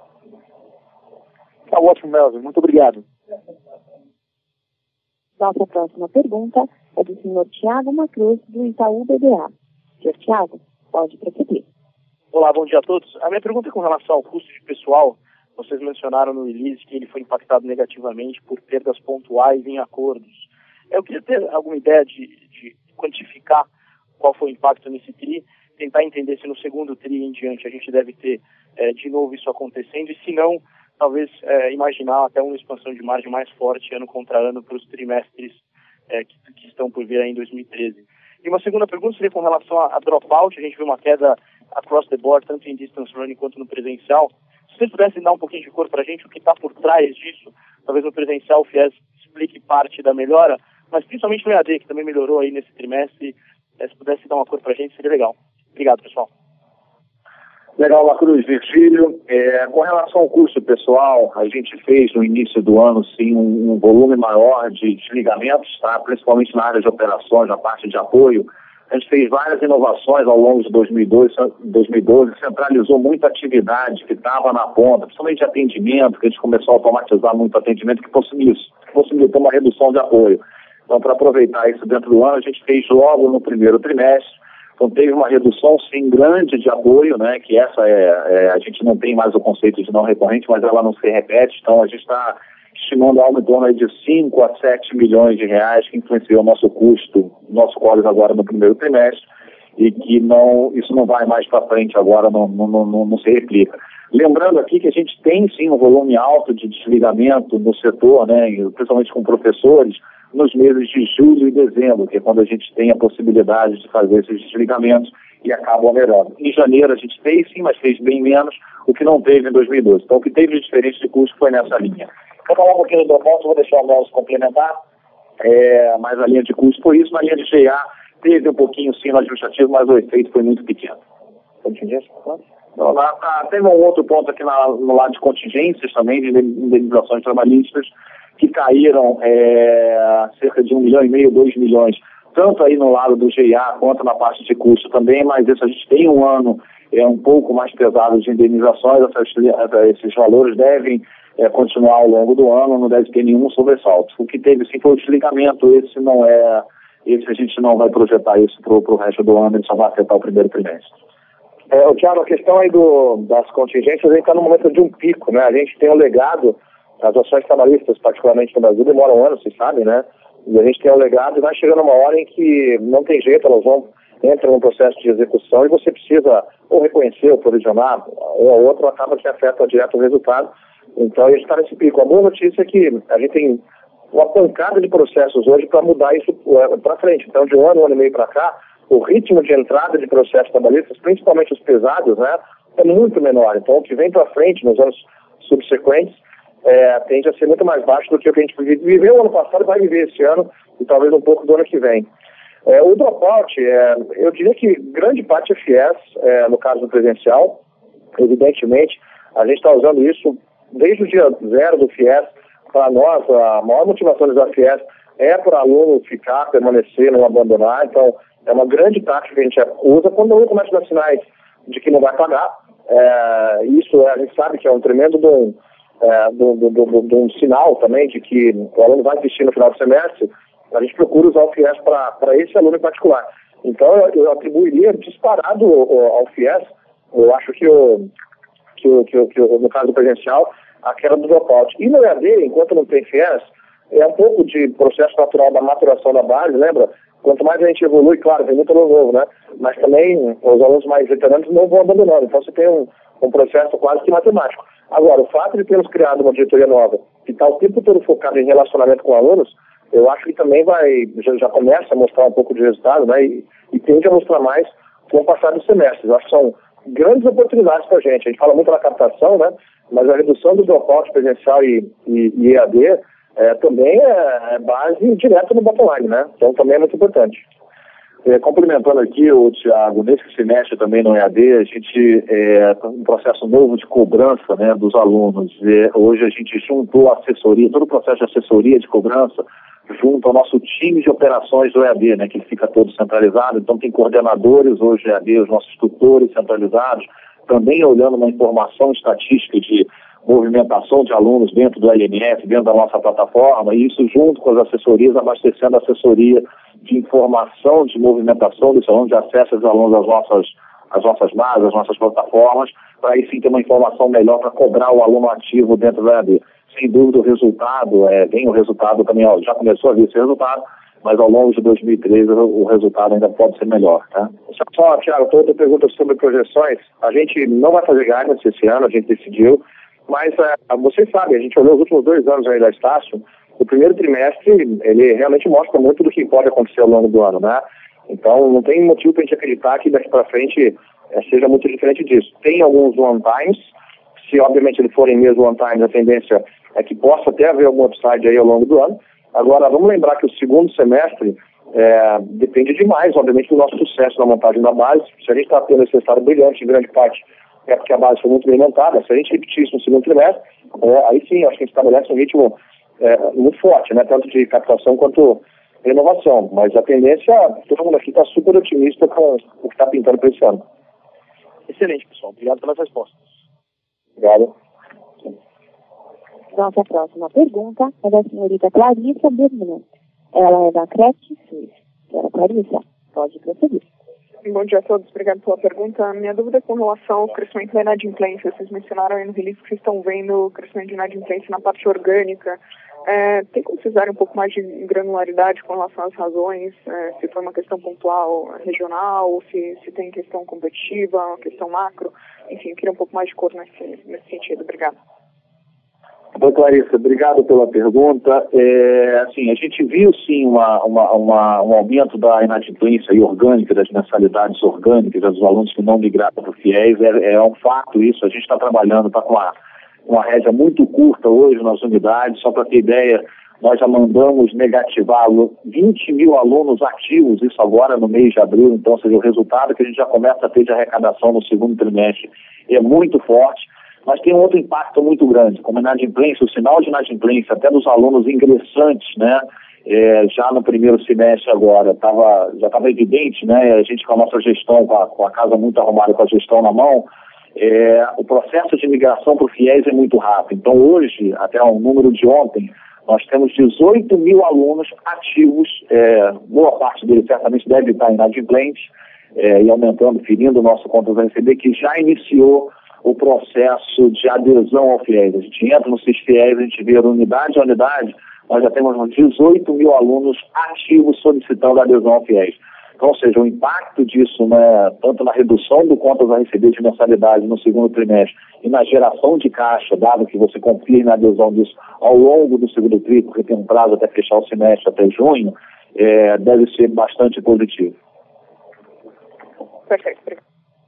Tá ótimo, Melvin. Muito obrigado. Nossa próxima pergunta é do senhor Thiago Macruz, do Itaú BBA. Senhor Thiago, pode prosseguir. Olá, bom dia a todos. A minha pergunta é com relação ao custo de pessoal. Vocês mencionaram no release que ele foi impactado negativamente por perdas pontuais em acordos. Eu queria ter alguma ideia de quantificar qual foi o impacto nesse TRI, tentar entender se no segundo TRI em diante a gente deve ter de novo isso acontecendo, e se não, talvez imaginar até uma expansão de margem mais forte ano contra ano para os trimestres que estão por vir aí em 2013. E uma segunda pergunta seria com relação a dropout. A gente viu uma queda across the board, tanto em distance running quanto no presencial. Se vocês pudessem dar um pouquinho de cor para a gente, o que está por trás disso, talvez no presencial o FIES explique parte da melhora, mas principalmente no EAD, que também melhorou aí nesse trimestre, se pudesse dar uma cor para a gente, seria legal. Obrigado, pessoal. Legal, Macruz, Virgílio. Com relação ao custo pessoal, a gente fez no início do ano, sim, um volume maior de desligamentos, tá? Principalmente na área de operações, na parte de apoio. A gente fez várias inovações ao longo de 2012, centralizou muita atividade que estava na ponta, principalmente de atendimento, que a gente começou a automatizar muito atendimento, que possibilitou uma redução de apoio. Então, para aproveitar isso dentro do ano, a gente fez logo no primeiro trimestre. Então, teve uma redução, sim, grande de apoio, né, que essa a gente não tem mais o conceito de não recorrente, mas ela não se repete. Então, a gente está estimando algo em torno de 5 a 7 milhões de reais, que influenciou o nosso custo, nosso código agora no primeiro trimestre, e que isso não vai mais para frente agora, não se replica. Lembrando aqui que a gente tem, sim, um volume alto de desligamento no setor, né, principalmente com professores, nos meses de julho e dezembro, que é quando a gente tem a possibilidade de fazer esses desligamentos e acabam melhorando. Em janeiro a gente fez, sim, mas fez bem menos, o que não teve em 2012. Então, o que teve de diferença de custo foi nessa linha. Vou falar um pouquinho do dropout, vou deixar o Nelson complementar, mas a linha de custo foi isso. Na linha de GA teve um pouquinho, sim, no ajustativo, mas o efeito foi muito pequeno. Não, teve um outro ponto aqui no lado de contingências também, de indenizações trabalhistas, que caíram cerca de 1,5 milhão, 2 milhões, tanto aí no lado do GA quanto na parte de custo também, mas isso a gente tem um ano um pouco mais pesado de indenizações. Esses valores devem continuar ao longo do ano, não deve ter nenhum sobressalto. O que teve sim foi o desligamento, esse a gente não vai projetar isso para o resto do ano, ele só vai afetar o primeiro trimestre. Thiago, a questão aí das contingências, a gente está no momento de um pico, né? A gente tem um legado, as ações trabalhistas, particularmente no Brasil, demoram um ano, vocês sabem, né? E a gente tem um legado e vai chegando uma hora em que não tem jeito, elas vão entra num processo de execução e você precisa ou reconhecer ou provisionar, ou a outra acaba que afeta direto o resultado. Então a gente está nesse pico. A boa notícia é que a gente tem uma pancada de processos hoje para mudar isso para frente. Então, de um ano e meio para cá, o ritmo de entrada de processos trabalhistas, principalmente os pesados, né, é muito menor. Então, o que vem para frente nos anos subsequentes tende a ser muito mais baixo do que o que a gente viveu ano passado e vai viver esse ano e talvez um pouco do ano que vem. O dropout, eu diria que grande parte é FIES, no caso do presencial. Evidentemente, a gente está usando isso desde o dia zero do FIES. Para nós, a maior motivação da FIES é para o aluno ficar, permanecer, não abandonar. Então, é uma grande tática que a gente usa quando o aluno começa a dar sinais de que não vai pagar. Isso a gente sabe que é um tremendo de um sinal também de que o aluno vai desistir no final do semestre. A gente procura usar o FIES para esse aluno em particular. Então, eu atribuiria disparado ao FIES. Eu acho que no caso do presencial, a queda do dropout. E no EAD, enquanto não tem FIES, é um pouco de processo natural da maturação da base, lembra? Quanto mais a gente evolui, claro, tem muito aluno novo, né? Mas também os alunos mais veteranos não vão abandonando. Então você tem um processo quase que matemático. Agora, o fato de termos criado uma diretoria nova, que está o tempo todo focada em relacionamento com alunos, eu acho que também já começa a mostrar um pouco de resultado, né? E tende a mostrar mais com o passar dos semestres. Eu acho que são grandes oportunidades para a gente. A gente fala muito na captação, né? Mas a redução do dropout presencial e EAD também é base direta no bottom line, né? Então também é muito importante. Complementando aqui, Thiago, nesse semestre também no EAD, a gente um processo novo de cobrança, né, dos alunos. Hoje a gente juntou a assessoria, todo o processo de assessoria de cobrança, junto ao nosso time de operações do EAD, né, que fica todo centralizado. Então tem coordenadores hoje do EAD, os nossos tutores centralizados, também olhando uma informação estatística de movimentação de alunos dentro do LMF, dentro da nossa plataforma, e isso junto com as assessorias, abastecendo a assessoria de informação de movimentação desse aluno, de acesso aos alunos às nossas bases, às nossas plataformas, para aí sim ter uma informação melhor para cobrar o aluno ativo dentro do EAD. Sem dúvida o resultado, vem o resultado também, já começou a vir esse resultado, mas ao longo de 2013 o resultado ainda pode ser melhor, tá? Só, Thiago, outra pergunta sobre projeções. A gente não vai fazer guidance esse ano, a gente decidiu, mas vocês sabem, a gente olhou os últimos 2 anos aí da Estácio, o primeiro trimestre, ele realmente mostra muito do que pode acontecer ao longo do ano, né? Então, não tem motivo para a gente acreditar que daqui para frente seja muito diferente disso. Tem alguns one-times, se obviamente eles forem mesmo one-times, a tendência é que possa até haver algum upside aí ao longo do ano. Agora, vamos lembrar que o segundo semestre depende demais, obviamente, do nosso sucesso na montagem da base. Se a gente está tendo esse resultado brilhante, em grande parte, é porque a base foi muito bem montada. Se a gente repetir isso no segundo trimestre, aí sim, acho que a gente estabelece um ritmo muito forte, né? Tanto de captação quanto renovação. Mas a tendência, todo mundo aqui está super otimista com o que está pintando para esse ano. Excelente, pessoal. Obrigado pelas respostas. Obrigado. Nossa próxima pergunta é da senhorita Clarissa Bernan. Ela é da Credit Suisse. Senhora Clarissa, pode prosseguir. Bom dia a todos, obrigado pela pergunta. Minha dúvida é com relação ao crescimento da inadimplência. Vocês mencionaram aí no release que vocês estão vendo o crescimento de inadimplência na parte orgânica. Tem como vocês darem um pouco mais de granularidade com relação às razões, se foi uma questão pontual regional, ou se tem questão competitiva, uma questão macro? Enfim, eu queria um pouco mais de cor nesse sentido. Obrigado. Oi, Clarissa, obrigado pela pergunta. Assim, a gente viu sim um aumento da inadimplência orgânica, das mensalidades orgânicas dos alunos que não migraram para o FIES. É um fato isso, a gente está trabalhando, está com uma rédea muito curta hoje nas unidades. Só para ter ideia, nós já mandamos negativar 20 mil alunos ativos, isso agora no mês de abril. Então, ou seja, o resultado que a gente já começa a ter de arrecadação no segundo trimestre é muito forte. Mas tem um outro impacto muito grande, como inadimplência, o sinal de inadimplência até dos alunos ingressantes, né? Já no primeiro semestre agora, já estava evidente, né? A gente com a nossa gestão, com a casa muito arrumada, com a gestão na mão, o processo de migração para o FIES é muito rápido. Então hoje, até o número de ontem, nós temos 18 mil alunos ativos, boa parte deles certamente deve estar inadimplentes, e aumentando, ferindo o nosso conta a receber, que já iniciou o processo de adesão ao FIES. A gente entra no CISFIES, a gente vê unidade a unidade, nós já temos 18 mil alunos ativos solicitando adesão ao FIES. Então, ou seja, o impacto disso, né, tanto na redução do contas a receber de mensalidade no segundo trimestre e na geração de caixa, dado que você confirme a adesão disso ao longo do segundo trimestre, porque tem um prazo até fechar o semestre, até junho, deve ser bastante positivo. Perfeito, obrigado.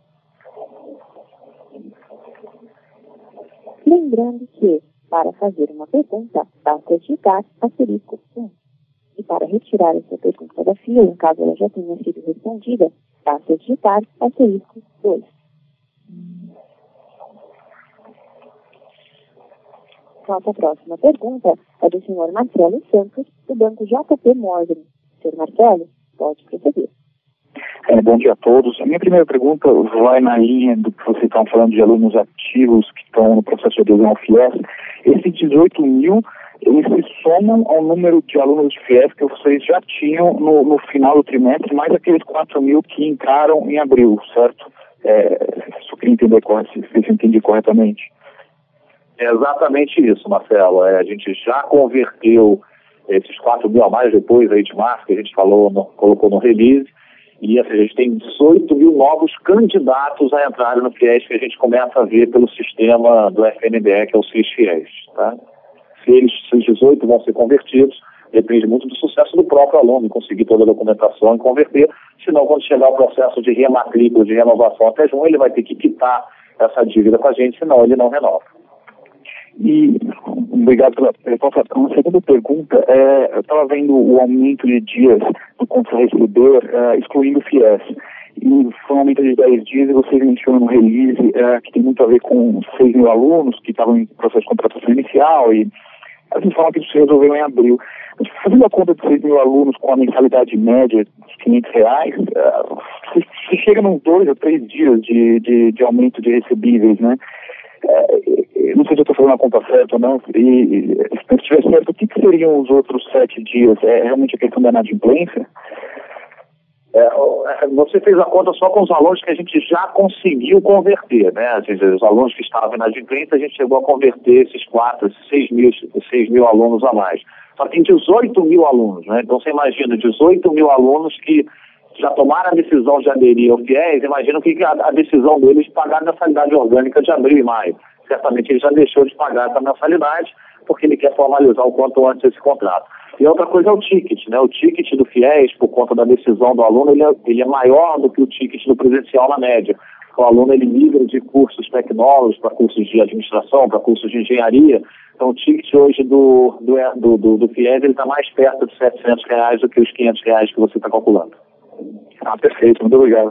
Lembrando que, para fazer uma pergunta, basta digitar asterisco 1. E para retirar a sua pergunta da fila, em caso ela já tenha sido respondida, basta digitar asterisco 2. Nossa próxima pergunta é do senhor Marcelo Santos, do Banco JP Morgan. Senhor Marcelo, pode prosseguir. Bom dia a todos. A minha primeira pergunta vai na linha do que vocês estão falando de alunos ativos que estão no processo de adesão ao FIES. Esses 18 mil, eles se somam ao número de alunos de FIES que vocês já tinham no final do trimestre, mais aqueles 4 mil que entraram em abril, certo? Só queria entender se eu entendi corretamente. É exatamente isso, Marcelo. A gente já converteu esses 4 mil a mais depois aí de março, que a gente colocou no release, e assim, a gente tem 18 mil novos candidatos a entrarem no FIES que a gente começa a ver pelo sistema do FNDE, que é o SIS FIES. Tá? Se esses 18 vão ser convertidos, depende muito do sucesso do próprio aluno, em conseguir toda a documentação e converter, senão quando chegar o processo de rematrícula, de renovação até junho, ele vai ter que quitar essa dívida com a gente, senão ele não renova. E obrigado pela resposta. Uma segunda pergunta, eu estava vendo o aumento de dias do contas a receber, excluindo o FIES. E foi um aumento de 10 dias e vocês mencionam no release que tem muito a ver com 6 mil alunos que estavam em processo de contratação inicial e assim falam que isso se resolveu em abril. Mas fazendo a conta de 6 mil alunos com a mensalidade média de R$500, você chega nos 2 a 3 dias de aumento de recebíveis, né? Não sei se eu estou fazendo a conta certa ou não, e se eu estiver certo, o que seriam os outros 7 dias? É realmente a questão da inadimplência? Você fez a conta só com os alunos que a gente já conseguiu converter, né? Os alunos que estavam inadimplentes, a gente chegou a converter esses 6 mil alunos a mais. Só tem 18 mil alunos, né? Então você imagina, 18 mil alunos que já tomaram a decisão de aderir ao FIES, imagina o que a decisão deles de pagar a mensalidade orgânica de abril e maio. Certamente ele já deixou de pagar essa mensalidade porque ele quer formalizar o quanto antes esse contrato. E outra coisa é o ticket, né? O ticket do FIES, por conta da decisão do aluno, ele é maior do que o ticket do presencial na média. O aluno ele migra de cursos tecnológicos para cursos de administração, para cursos de engenharia. Então o ticket hoje do FIES ele está mais perto de R$700 do que os R$500 que você está calculando. Perfeito, muito obrigado.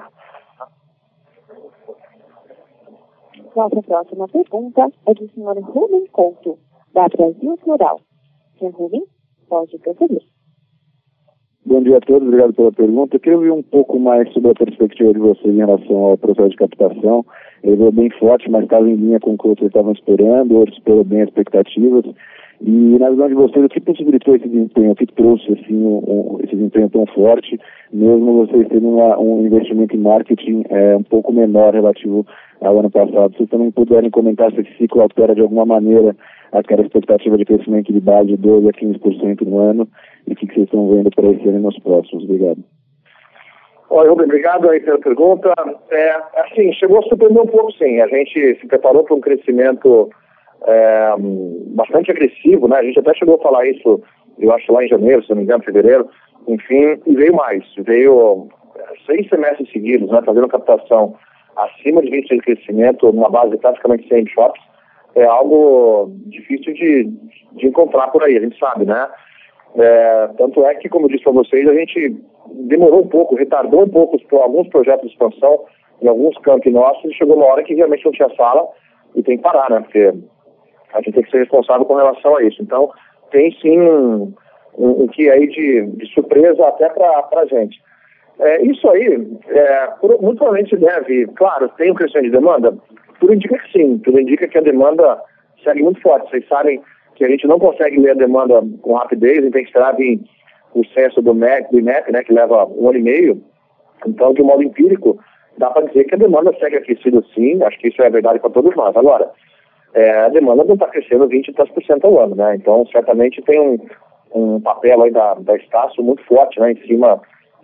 Nossa próxima pergunta é do senhor Rubem Couto, da Brasil Plural. Senhor Rubem, pode prosseguir. Bom dia a todos, obrigado pela pergunta. Eu queria ouvir um pouco mais sobre a perspectiva de vocês em relação ao processo de captação. Ele veio bem forte, mas estava em linha com o que vocês estavam esperando, outros superou bem as expectativas. E, na visão de vocês, o que possibilitou esse desempenho? O que trouxe assim, esse desempenho tão forte, mesmo vocês tendo um investimento em marketing um pouco menor relativo ao ano passado? Se vocês também puderem comentar se esse ciclo altera de alguma maneira aquela expectativa de crescimento de base de 12% a 15% no ano, e o que vocês estão vendo para esse ano e nos próximos? Obrigado. Oi, Rubem, obrigado aí pela pergunta. Assim, chegou a surpreender um pouco, sim. A gente se preparou para um crescimento bastante agressivo, né? A gente até chegou a falar isso, eu acho, lá em janeiro, se não me engano, fevereiro, enfim, e veio mais. Veio 6 semestres seguidos, né? Fazendo captação acima de 20% de crescimento, numa base de praticamente 100 shops, é algo difícil de encontrar por aí, a gente sabe, né? Tanto é que, como eu disse para vocês, a gente demorou um pouco, retardou um pouco alguns projetos de expansão em alguns campos nossos, e chegou uma hora que realmente não tinha sala e tem que parar, né? Porque a gente tem que ser responsável com relação a isso. Então, tem sim um que aí de surpresa até para a gente. Isso aí, muito provavelmente se deve, claro, tem um crescimento de demanda, tudo indica que sim, tudo indica que a demanda segue muito forte. Vocês sabem que a gente não consegue ler a demanda com rapidez, a gente tem que esperar vir o censo do INEP, né, que leva 1 ano e meio. Então, de modo empírico, dá para dizer que a demanda segue aquecida sim, acho que isso é verdade para todos nós. Agora, a demanda não está crescendo 20% e tantos % ao ano, né? Então, certamente tem um papel aí da Estácio muito forte, né, em cima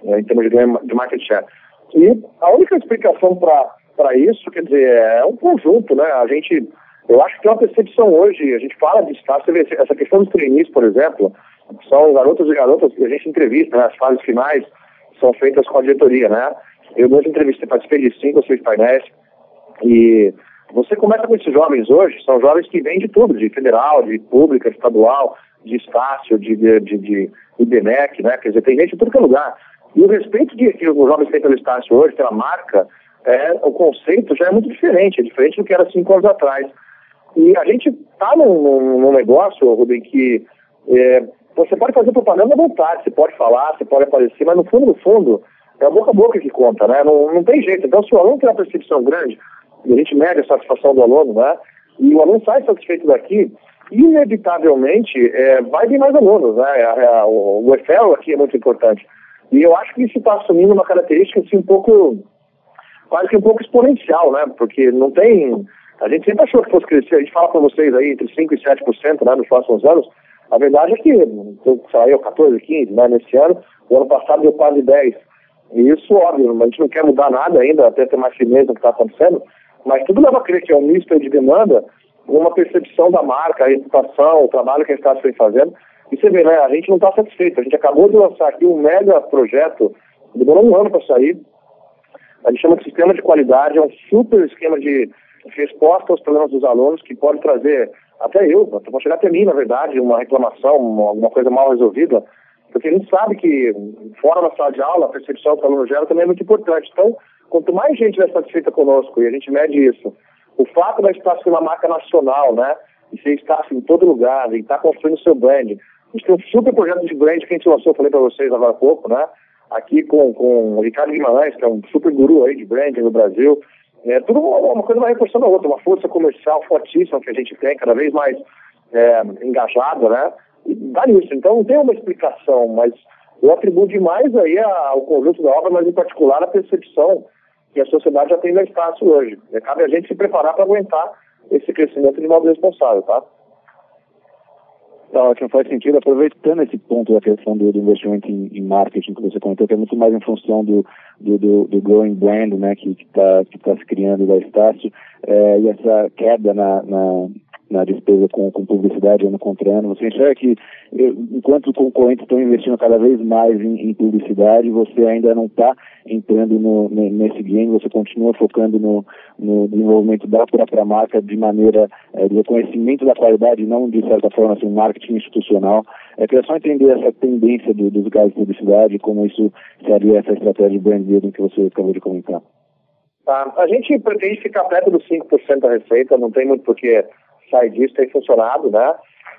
em termos de market share. E a única explicação para isso, quer dizer, é um conjunto, né? Eu acho que tem uma percepção hoje, a gente fala de status, você vê essa questão dos trainees, por exemplo, são garotos e garotas que a gente entrevista, né? As fases finais são feitas com a diretoria, né? Eu mesmo entrevistei, participei de 5 ou 6 painéis, e você começa com esses jovens hoje, são jovens que vêm de tudo, de federal, de pública, estadual, de Estácio, de IBMEC, né? Quer dizer, tem gente de tudo que é lugar. E o respeito que os jovens têm pelo Estácio hoje, pela marca, o conceito já é muito diferente, é diferente do que era 5 anos atrás. E a gente está num negócio, Rubem, que você pode fazer propaganda à vontade, você pode falar, você pode aparecer, mas no fundo, é a boca a boca que conta, né? Não tem jeito. Então, se o aluno tem uma percepção grande, e a gente mede a satisfação do aluno, né? E o aluno sai satisfeito daqui, inevitavelmente vai vir mais alunos, né? O referral aqui é muito importante. E eu acho que isso está assumindo uma característica assim quase que um pouco exponencial, né? Porque não tem... A gente sempre achou que fosse crescer, a gente fala para vocês aí entre 5% e 7%, né, nos próximos anos. A verdade é que saiu 14, 15, né, nesse ano, o ano passado deu quase 10. E isso, óbvio, a gente não quer mudar nada ainda, até ter mais firmeza no que está acontecendo, mas tudo leva a crer que é um misto de demanda, uma percepção da marca, a reputação, o trabalho que a gente está fazendo. E você vê, né, a gente não está satisfeito. A gente acabou de lançar aqui um mega projeto, demorou um ano para sair. A gente chama de sistema de qualidade, é um super esquema de resposta aos problemas dos alunos, que pode trazer, até eu, pode chegar até mim, na verdade, uma reclamação, alguma coisa mal resolvida, porque a gente sabe que fora da sala de aula, a percepção que o aluno gera também é muito importante. Então, quanto mais gente vai satisfeita conosco, e a gente mede isso, o fato da Estácio ser uma marca nacional, né, e ser Estácio em todo lugar, e estar construindo o seu brand. A gente tem um super projeto de brand que a gente lançou, eu falei para vocês agora há pouco, né, aqui com o Ricardo Guimarães, que é um super guru aí de brand no Brasil. Tudo uma coisa vai reforçando a outra, uma força comercial fortíssima que a gente tem, cada vez mais engajada, né? E dá nisso. Então não tem uma explicação, mas eu atribuo demais aí ao conjunto da obra, mas em particular a percepção que a sociedade já tem da Estácio hoje. Cabe a gente se preparar para aguentar esse crescimento de modo responsável, tá? Tá ótimo, faz sentido. Aproveitando esse ponto da questão do investimento em marketing que você comentou, que é muito mais em função do growing brand, né, que tá se criando da Estácio, e essa queda na despesa com publicidade ano contra ano, você enxerga que enquanto os concorrentes estão investindo cada vez mais em publicidade, você ainda não está entrando nesse game, você continua focando no desenvolvimento da própria marca de maneira de reconhecimento da qualidade, não de certa forma assim, marketing institucional. Queria só entender essa tendência dos lugares de publicidade, como isso seria essa estratégia de brand building que você acabou de comentar. Tá. A gente pretende ficar perto dos 5% da receita, não tem muito porque sair disso, tem funcionado, né?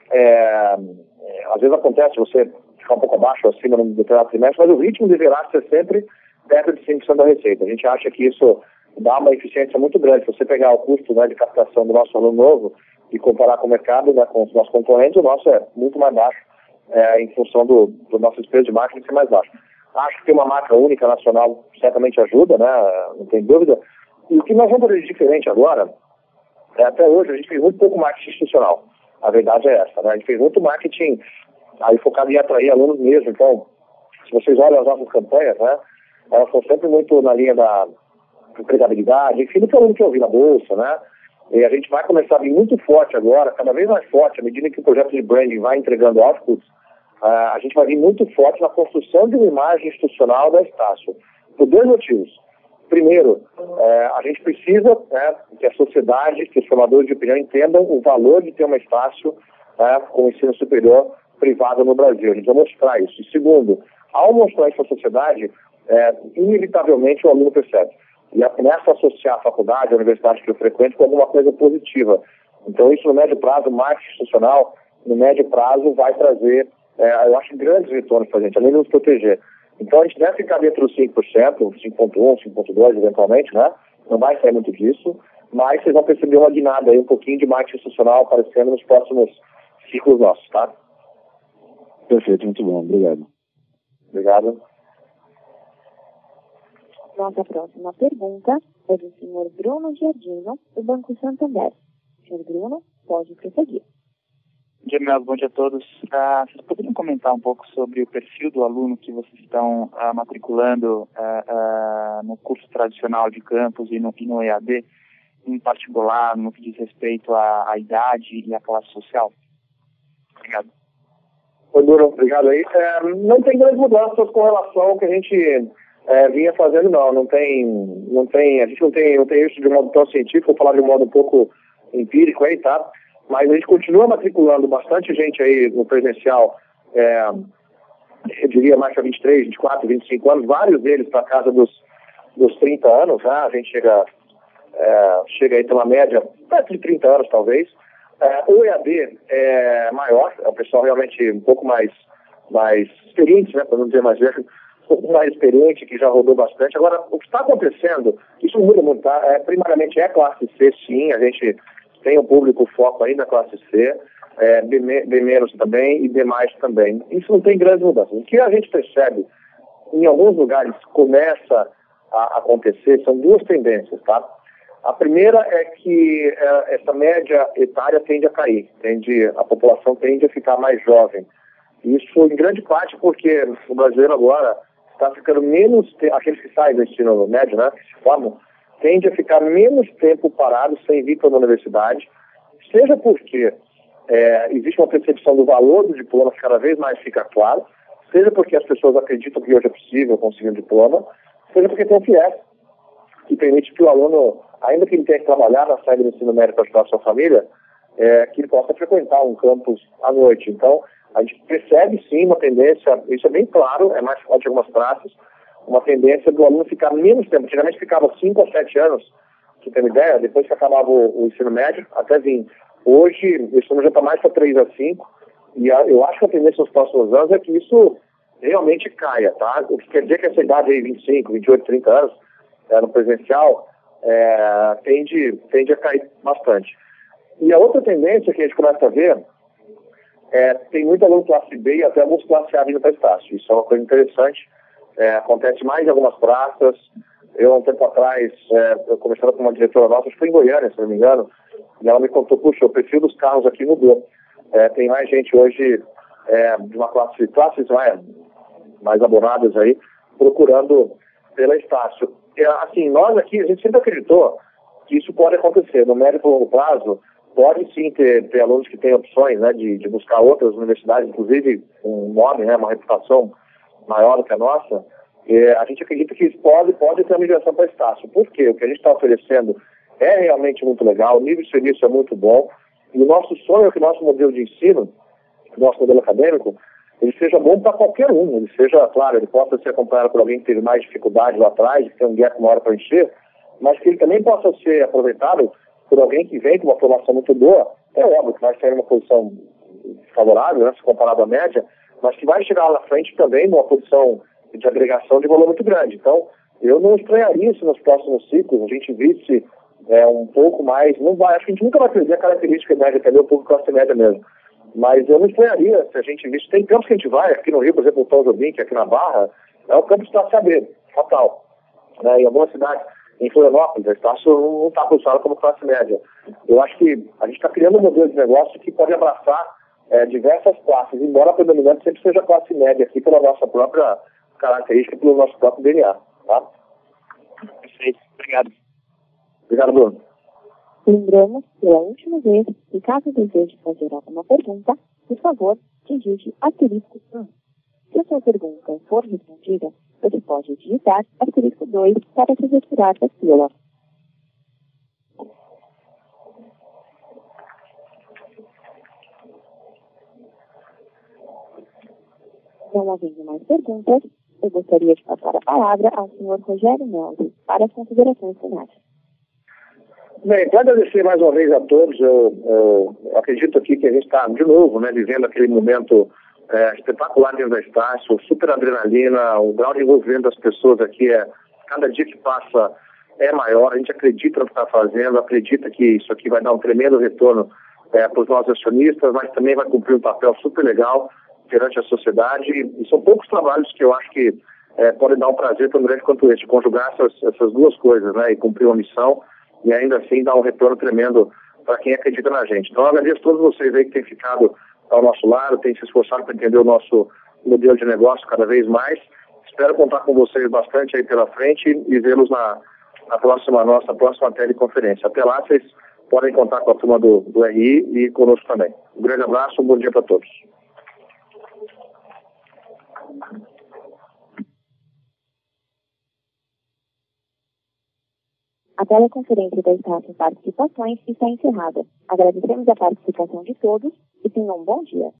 Às vezes acontece você ficar um pouco abaixo ou acima no determinado trimestre, mas o ritmo deverá ser sempre perto de 5% da receita. A gente acha que isso dá uma eficiência muito grande. Se você pegar o custo, né, de captação do nosso aluno novo e comparar com o mercado, né, com os nossos concorrentes, o nosso é muito mais baixo, em função do nosso despesa de marketing ser mais baixo. Acho que ter uma marca única nacional certamente ajuda, né? Não tem dúvida. E o que nós vamos fazer de diferente agora, até hoje a gente fez muito pouco marketing institucional. A verdade é essa, né? A gente fez muito marketing aí focado em atrair alunos mesmo. Então, se vocês olham as nossas campanhas, né? Elas são sempre muito na linha da empregabilidade, enfim, do que o aluno quer ouvir na bolsa, né? E a gente vai começar a vir muito forte agora, cada vez mais forte, à medida que o projeto de branding vai entregando outputs, a gente vai vir muito forte na construção de uma imagem institucional da Estácio, por 2 motivos. Primeiro, a gente precisa, né, que a sociedade, que os formadores de opinião entendam o valor de ter uma Estácio, com ensino superior privado no Brasil. A gente vai mostrar isso. E segundo, ao mostrar isso à sociedade, inevitavelmente o aluno percebe. E começa a associar a faculdade, a universidade que eu frequento com alguma coisa positiva. Então isso no médio prazo, marketing institucional, no médio prazo vai trazer, eu acho, grandes retornos para a gente, além de nos proteger. Então a gente deve ficar dentro dos 5%, 5,1%, 5,2% eventualmente, né? Não vai sair muito disso, mas vocês vão perceber uma guinada aí, um pouquinho de marketing institucional aparecendo nos próximos ciclos nossos, tá? Perfeito, muito bom, obrigado. Obrigado. Nossa próxima pergunta é do senhor Bruno Giardino, do Banco Santander. Senhor Bruno, pode prosseguir. Bom dia, Mel. Bom dia a todos. Vocês poderiam comentar um pouco sobre o perfil do aluno que vocês estão matriculando no curso tradicional de campus e no EAD, em particular no que diz respeito à idade e à classe social? Obrigado. Oi, Bruno, obrigado aí. Não tem grandes mudanças com relação ao que a gente vinha fazendo, não. A gente não tem isso de modo tão científico, vou falar de um modo um pouco empírico aí, tá? Mas a gente continua matriculando bastante gente aí no presencial, eu diria mais para 23, 24, 25 anos, vários deles para casa dos 30 anos, né? A gente chega aí pela média, perto de 30 anos talvez. O EAD é maior, é o pessoal realmente um pouco mais experiente, né, para não dizer mais velho, um pouco mais experiente, que já rodou bastante. Agora, o que está acontecendo, isso muda muito, tá? Primariamente é classe C, sim, a gente tem um público foco aí na classe C, B menos também e B mais também. Isso não tem grandes mudanças. O que a gente percebe, em alguns lugares, começa a acontecer, são duas tendências, tá? A primeira é que essa média etária tende a cair, a população tende a ficar mais jovem. Isso em grande parte porque o brasileiro agora está ficando menos, aqueles que saem do ensino médio, né, que se formam, tende a ficar menos tempo parado sem vir para a universidade, seja porque existe uma percepção do valor do diploma que cada vez mais fica claro, seja porque as pessoas acreditam que hoje é possível conseguir um diploma, seja porque tem um FIES, que permite que o aluno, ainda que ele tenha que trabalhar na saída do ensino médio para ajudar a sua família, que ele possa frequentar um campus à noite. Então, a gente percebe sim uma tendência, isso é bem claro, é mais forte em algumas praças, uma tendência do aluno ficar menos tempo. Antigamente ficava 5 a 7 anos, que tem uma ideia, depois que acabava o ensino médio, até 20. Hoje, isso já está mais para 3 a 5, e eu acho que a tendência nos próximos anos é que isso realmente caia, tá? O que quer dizer que essa idade aí, 25, 28, 30 anos, no presencial, tende a cair bastante. E a outra tendência que a gente começa a ver tem muito aluno classe B e até alguns classe A vindo para Estácio. Isso é uma coisa interessante. Acontece mais em algumas praças. Eu, há um tempo atrás, eu conversava com uma diretora nossa, acho que foi em Goiânia, se não me engano, e ela me contou, puxa, o perfil dos carros aqui mudou. Tem mais gente hoje de uma classes mais abonadas aí, procurando pela Estácio. Assim, nós aqui, a gente sempre acreditou que isso pode acontecer. No médio e longo prazo, pode sim ter alunos que têm opções, né, de buscar outras universidades, inclusive um nome, né, uma reputação maior do que a nossa. A gente acredita que isso pode ter uma migração para Estácio. Por quê? O que a gente está oferecendo é realmente muito legal, o nível de serviço é muito bom, e o nosso sonho é que o nosso modelo de ensino, o nosso modelo acadêmico, ele seja bom para qualquer um, ele seja, claro, ele possa ser acompanhado por alguém que teve mais dificuldade lá atrás, que tem um gap maior para encher, mas que ele também possa ser aproveitado por alguém que vem com uma formação muito boa. É óbvio que vai sair numa posição favorável, né, se comparado à média, mas que vai chegar lá na frente também numa posição de agregação de valor muito grande. Então, eu não estranharia se nos próximos ciclos a gente visse um pouco mais, acho que a gente nunca vai perder a característica média, que é o público classe média mesmo. Mas eu não estranharia se a gente visse, tem campos que a gente vai, aqui no Rio, por exemplo, o Tom Jobim, que é aqui na Barra, é o campus classe AB, fatal. Em algumas cidades, em Florianópolis, a Estácio não está posicionada como classe média. Eu acho que a gente está criando um modelo de negócio que pode abraçar diversas classes, embora a predominante sempre seja classe média aqui pela nossa própria característica, pelo nosso próprio DNA. Tá? Perfeito. Obrigado. Obrigado, Bruno. Lembramos pela última vez que, caso deseje fazer alguma pergunta, por favor, digite *1. Se a sua pergunta for respondida, você pode digitar *2 para se retirar da fila. Não havendo mais perguntas, eu gostaria de passar a palavra ao senhor Rogério Melzi para as considerações finais. Bem, para agradecer mais uma vez a todos, eu acredito aqui que a gente está, de novo, né, vivendo aquele momento espetacular dentro da Estácio, super adrenalina, o grau de envolvimento das pessoas aqui cada dia que passa é maior, a gente acredita no que está fazendo, acredita que isso aqui vai dar um tremendo retorno para os nossos acionistas, mas também vai cumprir um papel super legal perante a sociedade, e são poucos trabalhos que eu acho que podem dar um prazer tão grande quanto esse, conjugar essas duas coisas, né, e cumprir uma missão, e ainda assim dar um retorno tremendo para quem acredita na gente. Então, eu agradeço a todos vocês aí que têm ficado ao nosso lado, tem se esforçado para entender o nosso modelo de negócio cada vez mais. Espero contar com vocês bastante aí pela frente e vê-los na nossa próxima teleconferência. Até lá, vocês podem contar com a turma do RI e conosco também. Um grande abraço, um bom dia para todos. A teleconferência da Estácio Participações está encerrada. Agradecemos a participação de todos e tenham um bom dia.